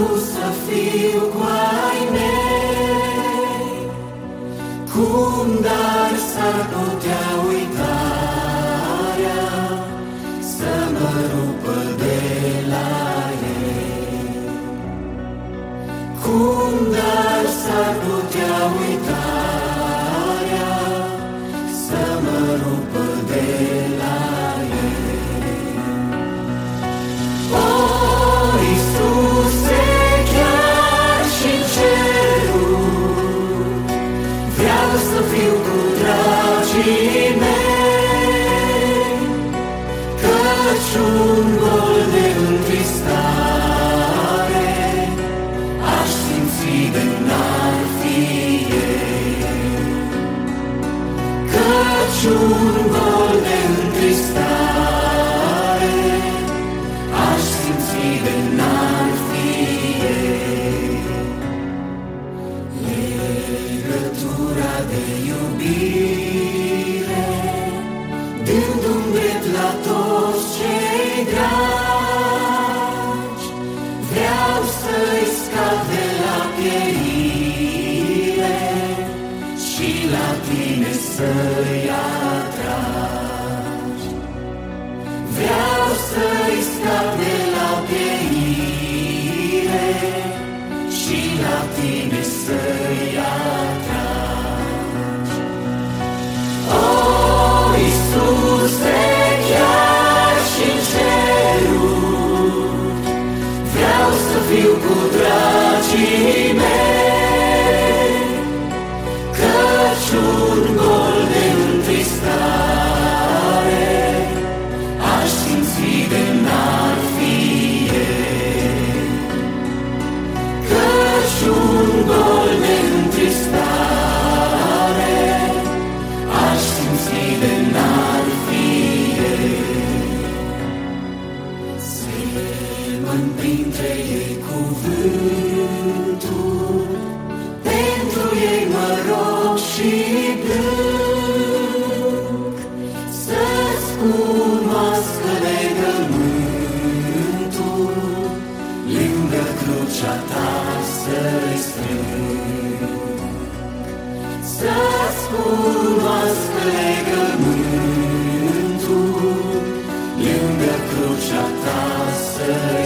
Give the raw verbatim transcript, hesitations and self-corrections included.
făcut să fiu cu ai mei. Cum dar s-ar putea uitarea să mă rupă de la ei? Cum dar s-ar putea uitarea să mă rupă de la ei? O, Iisuse, chiar și-n cerul vreau să fiu cu dragii mei, căci un gol de întristare aș simți de n-ar fi ei. Căci un gol de întristare aș simți de n-ar fi ei. Legătura de iubire dându-mi drept la toți cei dragi, vreau să-i scap de la pierire și la tine să-i atragi. Vreau să-i scap de la pierire și la tine să-i atragi. O, Iisuse, chiar și-n cerul vreau să fiu cu dragii mei, căci un gol de întristare aș simți de n-ar fi ei. Căci un gol de întristare aș simți de n-ar fi ei. Semăn printre ei cuvântul, pentru ei mă rog și plâng, să-ți cunoască legământul, lângă crucea ta să-i strâng. Să-ți cunoască legământul, lângă crucea ta să-i